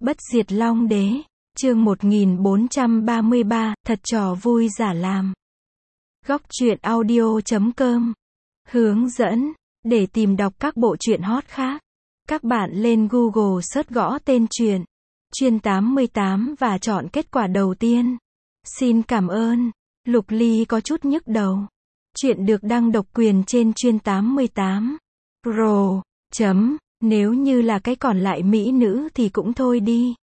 Bất diệt Long Đế, chương 1433, thật trò vui giả làm. Góc truyện audio.com hướng dẫn, để tìm đọc các bộ truyện hot khác. Các bạn lên Google search gõ tên truyện, Chuyên 88 và chọn kết quả đầu tiên. Xin cảm ơn. Lục Ly có chút nhức đầu. Chuyện được đăng độc quyền trên Chuyên 88. Pro. Nếu như là cái còn lại mỹ nữ thì cũng thôi đi.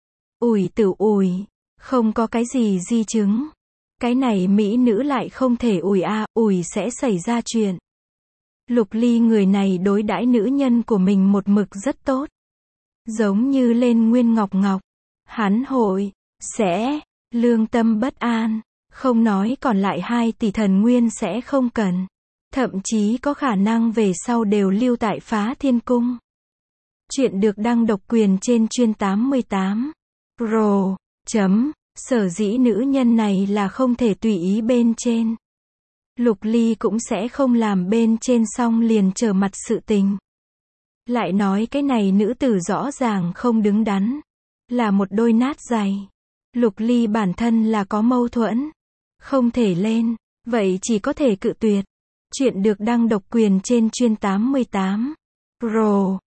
Ủi tử ủi, không có cái gì di chứng. Cái này mỹ nữ lại không thể ủi ủi sẽ xảy ra chuyện. Lục Ly người này đối đãi nữ nhân của mình một mực rất tốt. Giống như lên Nguyên Ngọc Ngọc, hắn hội, sẽ, lương tâm bất an, không nói còn lại 2 tỷ thần nguyên sẽ không cần. Thậm chí có khả năng về sau đều lưu tại Phá Thiên Cung. Chuyện được đăng độc quyền trên Chuyên 88. Pro. Sở dĩ nữ nhân này là không thể tùy ý bên trên. Lục Ly cũng sẽ không làm bên trên xong liền trở mặt sự tình. Lại nói cái này nữ tử rõ ràng không đứng đắn. Là một đôi nát giày. Lục Ly bản thân là có mâu thuẫn. Không thể lên, vậy chỉ có thể cự tuyệt. Chuyện được đăng độc quyền trên Chuyên 88. Pro.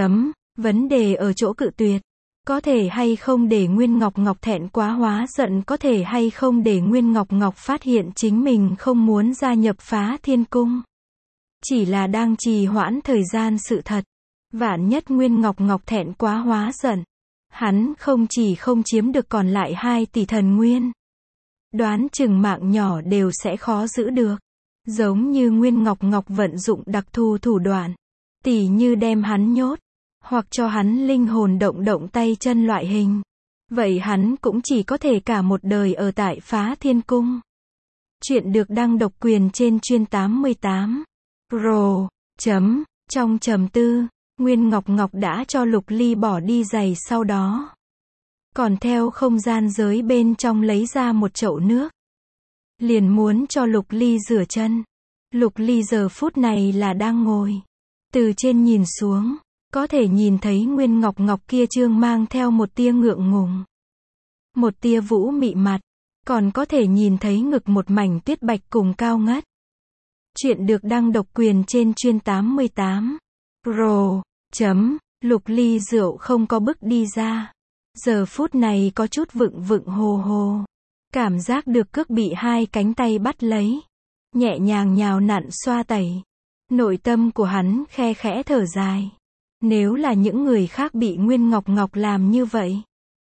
Vấn đề ở chỗ cự tuyệt. Có thể hay không để Nguyên Ngọc Ngọc thẹn quá hóa giận, có thể hay không để Nguyên Ngọc Ngọc phát hiện chính mình không muốn gia nhập Phá Thiên Cung. Chỉ là đang trì hoãn thời gian sự thật. Vạn nhất Nguyên Ngọc Ngọc thẹn quá hóa giận. Hắn không chỉ không chiếm được còn lại 2 tỷ thần nguyên. Đoán chừng mạng nhỏ đều sẽ khó giữ được. Giống như Nguyên Ngọc Ngọc vận dụng đặc thù thủ đoạn. Tỉ như đem hắn nhốt. Hoặc cho hắn linh hồn động tay chân loại hình. Vậy hắn cũng chỉ có thể cả một đời ở tại Phá Thiên Cung. Chuyện được đăng độc quyền trên Chuyên 88. Pro. Trong trầm tư, Nguyên Ngọc Ngọc đã cho Lục Ly bỏ đi giày, sau đó còn theo không gian giới bên trong lấy ra một chậu nước. Liền muốn cho Lục Ly rửa chân. Lục Ly giờ phút này là đang ngồi. Từ trên nhìn xuống, có thể nhìn thấy Nguyên Ngọc Ngọc kia trương mang theo một tia ngượng ngùng. Một tia vũ mị mặt. Còn có thể nhìn thấy ngực một mảnh tuyết bạch cùng cao ngất. Chuyện được đăng độc quyền trên Chuyên 88. Pro. Lục Ly rượu không có bức đi ra. Giờ phút này có chút vựng hồ hồ. Cảm giác được cước bị 2 cánh tay bắt lấy. Nhẹ nhàng nhào nặn xoa tẩy. Nội tâm của hắn khe khẽ thở dài. Nếu là những người khác bị Nguyên Ngọc Ngọc làm như vậy,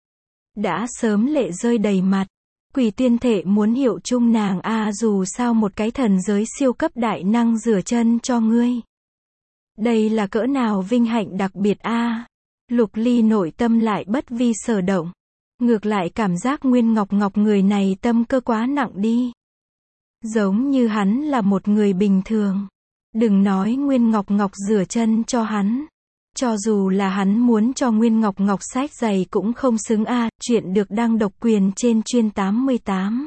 đã sớm lệ rơi đầy mặt. Quỷ tuyên thệ muốn hiệu chung nàng dù sao một cái thần giới siêu cấp đại năng rửa chân cho ngươi. Đây là cỡ nào vinh hạnh đặc biệt Lục Ly nội tâm lại bất vi sở động. Ngược lại cảm giác Nguyên Ngọc Ngọc người này tâm cơ quá nặng đi. Giống như hắn là một người bình thường. Đừng nói Nguyên Ngọc Ngọc rửa chân cho hắn. Cho dù là hắn muốn cho Nguyên Ngọc Ngọc xách giày cũng không xứng Chuyện được đăng độc quyền trên Chuyên 88.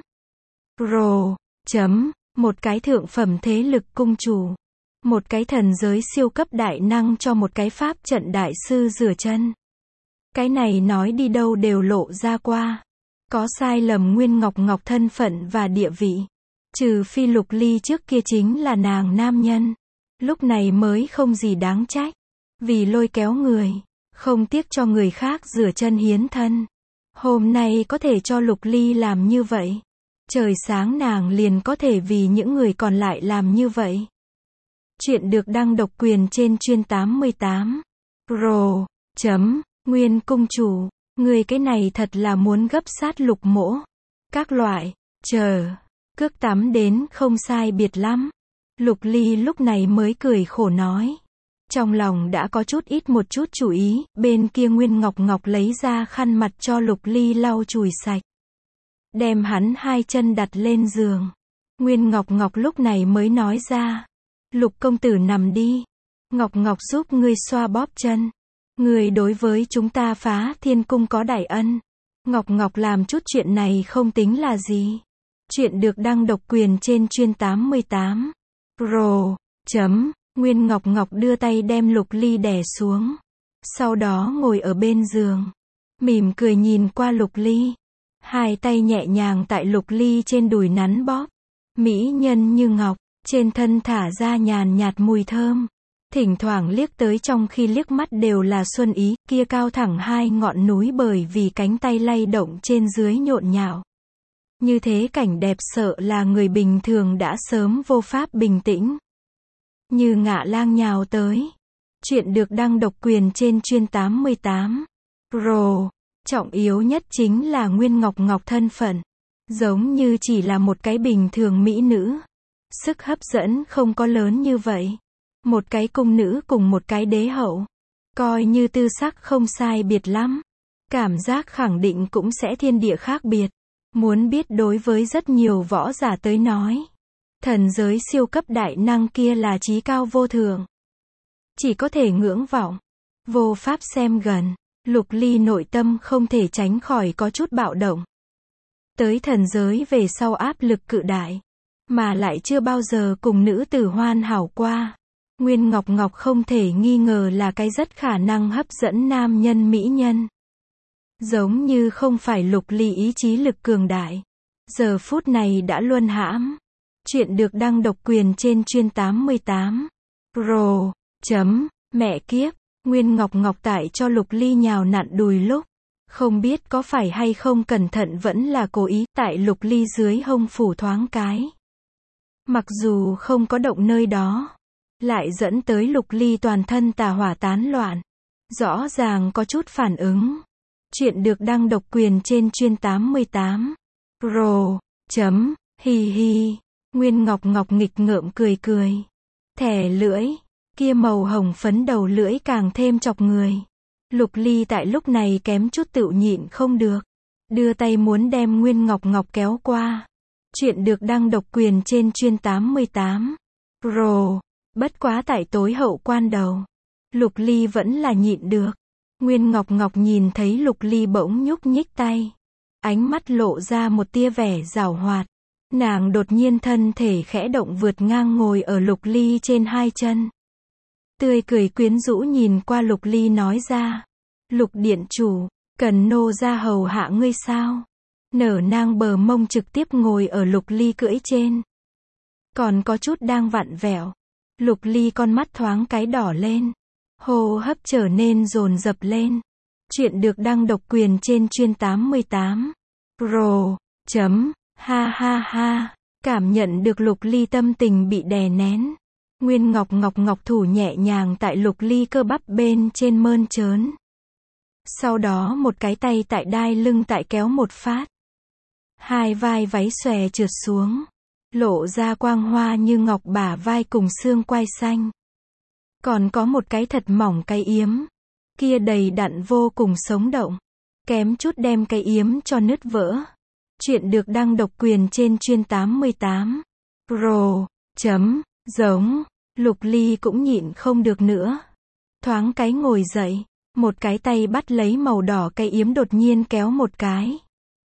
Pro. Một cái thượng phẩm thế lực cung chủ. Một cái thần giới siêu cấp đại năng cho một cái pháp trận đại sư rửa chân. Cái này nói đi đâu đều lộ ra qua. Có sai lầm Nguyên Ngọc Ngọc thân phận và địa vị. Trừ phi Lục Ly trước kia chính là nàng nam nhân. Lúc này mới không gì đáng trách. Vì lôi kéo người, không tiếc cho người khác rửa chân hiến thân. Hôm nay có thể cho Lục Ly làm như vậy. Trời sáng nàng liền có thể vì những người còn lại làm như vậy. Chuyện được đăng độc quyền trên Chuyên 88. Pro. Nguyên cung chủ, người cái này thật là muốn gấp sát Lục mỗ. Các loại, cước tắm đến không sai biệt lắm. Lục Ly lúc này mới cười khổ nói. Trong lòng đã có một chút chú ý, bên kia Nguyên Ngọc Ngọc lấy ra khăn mặt cho Lục Ly lau chùi sạch. Đem hắn 2 chân đặt lên giường. Nguyên Ngọc Ngọc lúc này mới nói ra. Lục công tử nằm đi. Ngọc Ngọc giúp ngươi xoa bóp chân. Ngươi đối với chúng ta Phá Thiên Cung có đại ân. Ngọc Ngọc làm chút chuyện này không tính là gì. Chuyện được đăng độc quyền trên Chuyên 88. Pro. Nguyên Ngọc Ngọc đưa tay đem Lục Ly đè xuống. Sau đó ngồi ở bên giường. mỉm cười nhìn qua Lục Ly. Hai tay nhẹ nhàng tại Lục Ly trên đùi nắn bóp. Mỹ nhân như ngọc, trên thân thả ra nhàn nhạt mùi thơm. Thỉnh thoảng liếc tới trong khi liếc mắt đều là xuân ý, kia cao thẳng hai ngọn núi bởi vì cánh tay lay động trên dưới nhộn nhạo. Như thế cảnh đẹp sợ là người bình thường đã sớm vô pháp bình tĩnh. Như ngạ lang nhào tới. Chuyện được đăng độc quyền trên chuyên 88. Rồ, trọng yếu nhất chính là Nguyên Ngọc Ngọc thân phận. Giống như chỉ là một cái bình thường mỹ nữ. Sức hấp dẫn không có lớn như vậy. Một cái cung nữ cùng một cái đế hậu. Coi như tư sắc không sai biệt lắm. Cảm giác khẳng định cũng sẽ thiên địa khác biệt. Muốn biết đối với rất nhiều võ giả tới nói. Thần giới siêu cấp đại năng kia là chí cao vô thượng. Chỉ có thể ngưỡng vọng. Vô pháp xem gần. Lục Ly nội tâm không thể tránh khỏi có chút bạo động. Tới thần giới về sau áp lực cự đại. Mà lại chưa bao giờ cùng nữ tử hoàn hảo qua. Nguyên Ngọc Ngọc không thể nghi ngờ là cái rất khả năng hấp dẫn nam nhân mỹ nhân. Giống như không phải Lục Ly ý chí lực cường đại. Giờ phút này đã luân hãm. Chuyện được đăng độc quyền trên chuyên 88. Rồ, mẹ kiếp, Nguyên Ngọc Ngọc tại cho Lục Ly nhào nặn đùi lúc. Không biết có phải hay không cẩn thận vẫn là cố ý, tại Lục Ly dưới hông phủ thoáng cái. Mặc dù không có động nơi đó. Lại dẫn tới Lục Ly toàn thân tà hỏa tán loạn. Rõ ràng có chút phản ứng. Chuyện được đăng độc quyền trên chuyên 88. Rồ, hì hì. Nguyên Ngọc Ngọc nghịch ngợm cười cười. Thẻ lưỡi. Kia màu hồng phấn đầu lưỡi càng thêm chọc người. Lục Ly tại lúc này kém chút tự nhịn không được. Đưa tay muốn đem Nguyên Ngọc Ngọc kéo qua. Chuyện được đăng độc quyền trên chuyên 88. Rồ. Bất quá tại tối hậu quan đầu. Lục Ly vẫn là nhịn được. Nguyên Ngọc Ngọc nhìn thấy Lục Ly bỗng nhúc nhích tay. Ánh mắt lộ ra một tia vẻ giảo hoạt. Nàng đột nhiên thân thể khẽ động vượt ngang ngồi ở Lục Ly trên hai chân. Tươi cười quyến rũ nhìn qua Lục Ly nói ra. Lục điện chủ, cần nô ra hầu hạ ngươi sao? Nở nang bờ mông trực tiếp ngồi ở Lục Ly cưỡi trên. Còn có chút đang vặn vẹo. Lục Ly con mắt thoáng cái đỏ lên. Hô hấp trở nên dồn dập lên. Chuyện được đăng độc quyền trên chuyên 88. Rồ, ha ha ha. Cảm nhận được Lục Ly tâm tình bị đè nén. Nguyên Ngọc Ngọc thủ nhẹ nhàng tại Lục Ly cơ bắp bên trên mơn trớn. Sau đó một cái tay tại đai lưng tại kéo một phát. Hai vai váy xòe trượt xuống. Lộ ra quang hoa như ngọc bả vai cùng xương quai xanh. Còn có một cái thật mỏng cái yếm. Kia đầy đặn vô cùng sống động. Kém chút đem cái yếm cho nứt vỡ. Chuyện được đăng độc quyền trên chuyên 88. Rồ, giống. Lục Ly cũng nhịn không được nữa. Thoáng cái ngồi dậy. Một cái tay bắt lấy màu đỏ cái yếm đột nhiên kéo một cái.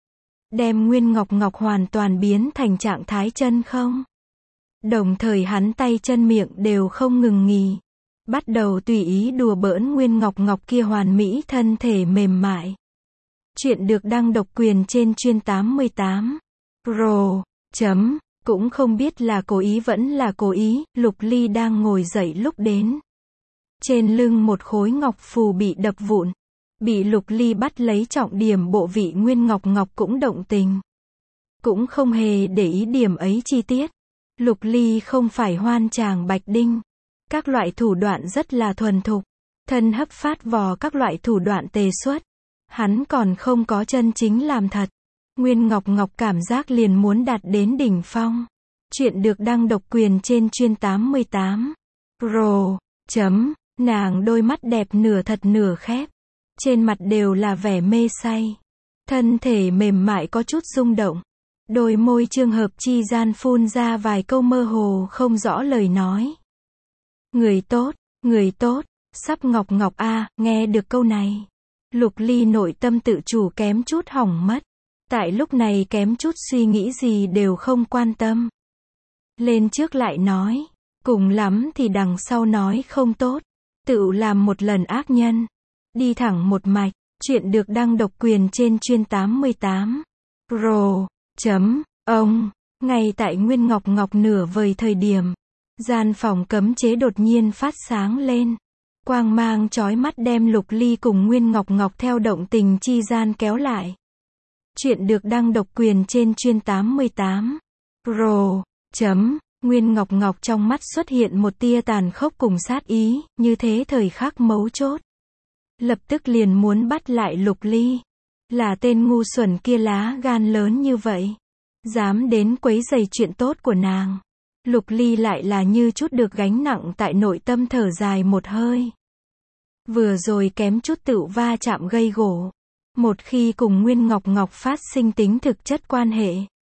Đem Nguyên Ngọc Ngọc hoàn toàn biến thành trạng thái chân không. Đồng thời hắn tay chân miệng đều không ngừng nghỉ. Bắt đầu tùy ý đùa bỡn Nguyên Ngọc Ngọc kia hoàn mỹ thân thể mềm mại. Chuyện được đăng độc quyền trên chuyên 88. Rồ, cũng không biết là cố ý vẫn là cố ý, Lục Ly đang ngồi dậy lúc đến. Trên lưng một khối ngọc phù bị đập vụn. Bị Lục Ly bắt lấy trọng điểm bộ vị Nguyên Ngọc Ngọc cũng động tình. Cũng không hề để ý điểm ấy chi tiết. Lục Ly không phải hoan tràng bạch đinh. Các loại thủ đoạn rất là thuần thục. Thân hấp phát vò các loại thủ đoạn tề xuất. Hắn còn không có chân chính làm thật. Nguyên Ngọc Ngọc cảm giác liền muốn đạt đến đỉnh phong. Chuyện được đăng độc quyền trên chuyên 88. Rồ, nàng đôi mắt đẹp nửa thật nửa khép. Trên mặt đều là vẻ mê say. Thân thể mềm mại có chút rung động. Đôi môi trường hợp chi gian phun ra vài câu mơ hồ không rõ lời nói. Người tốt, sắp Ngọc Ngọc a, nghe được câu này. Lục Ly nội tâm tự chủ kém chút hỏng mất. Tại lúc này kém chút suy nghĩ gì đều không quan tâm. Lên trước lại nói. Cùng lắm thì đằng sau nói không tốt. Tự làm một lần ác nhân. Đi thẳng một mạch. Chuyện được đăng độc quyền trên chuyên 88. Pro.ông. Ngay tại Nguyên Ngọc Ngọc nửa vời thời điểm, gian phòng cấm chế đột nhiên phát sáng lên. Quang mang chói mắt đem Lục Ly cùng Nguyên Ngọc Ngọc theo động tình chi gian kéo lại. Chuyện được đăng độc quyền trên chuyên 88. Pro. Nguyên Ngọc Ngọc trong mắt xuất hiện một tia tàn khốc cùng sát ý, như thế thời khắc mấu chốt. Lập tức liền muốn bắt lại Lục Ly. Là tên ngu xuẩn kia lá gan lớn như vậy. Dám đến quấy rầy chuyện tốt của nàng. Lục Ly lại là như chút được gánh nặng tại nội tâm thở dài một hơi. Vừa rồi kém chút tựu va chạm gây gổ. Một khi cùng Nguyên Ngọc Ngọc phát sinh tính thực chất quan hệ.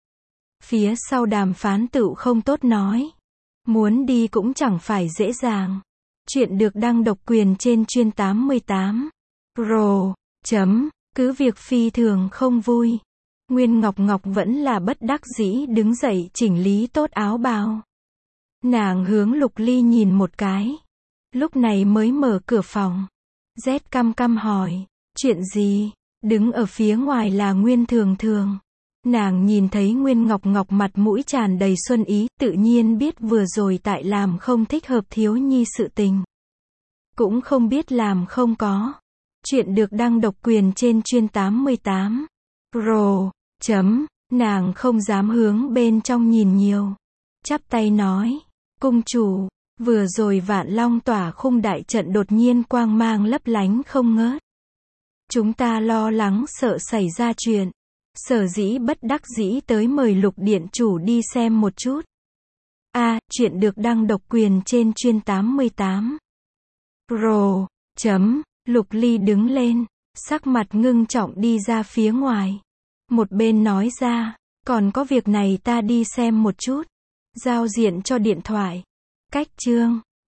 Phía sau đàm phán tựu không tốt nói. Muốn đi cũng chẳng phải dễ dàng. Chuyện được đăng độc quyền trên chuyên 88. Pro. Cứ việc phi thường không vui. Nguyên Ngọc Ngọc vẫn là bất đắc dĩ đứng dậy chỉnh lý tốt áo bào. Nàng hướng Lục Ly nhìn một cái. Lúc này mới mở cửa phòng. Rét căm căm hỏi. Chuyện gì? Đứng ở phía ngoài là Nguyên Thường Thường. Nàng nhìn thấy Nguyên Ngọc Ngọc mặt mũi tràn đầy xuân ý, tự nhiên biết vừa rồi tại làm không thích hợp thiếu nhi sự tình. Cũng không biết làm không có. Chuyện được đăng độc quyền trên chuyên 88. Pro. Nàng không dám hướng bên trong nhìn nhiều. Chắp tay nói. Cung chủ, vừa rồi Vạn Long tỏa khung đại trận đột nhiên quang mang lấp lánh không ngớt. Chúng ta lo lắng sợ xảy ra chuyện. Sở dĩ bất đắc dĩ tới mời Lục điện chủ đi xem một chút. Chuyện được đăng độc quyền trên chuyên 88. Pro. Lục Ly đứng lên, sắc mặt ngưng trọng đi ra phía ngoài. Một bên nói ra, còn có việc này ta đi xem một chút. Giao diện cho điện thoại. Cách chương.